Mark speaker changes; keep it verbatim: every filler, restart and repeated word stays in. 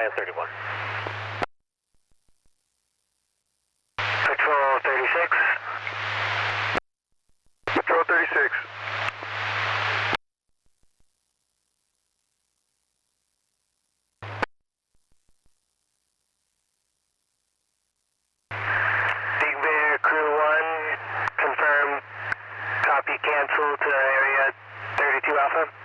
Speaker 1: Lion thirty-one.
Speaker 2: Patrol thirty-six. Patrol thirty-six. Big Bear Crew one, confirm, copy, cancel to area thirty-two Alpha.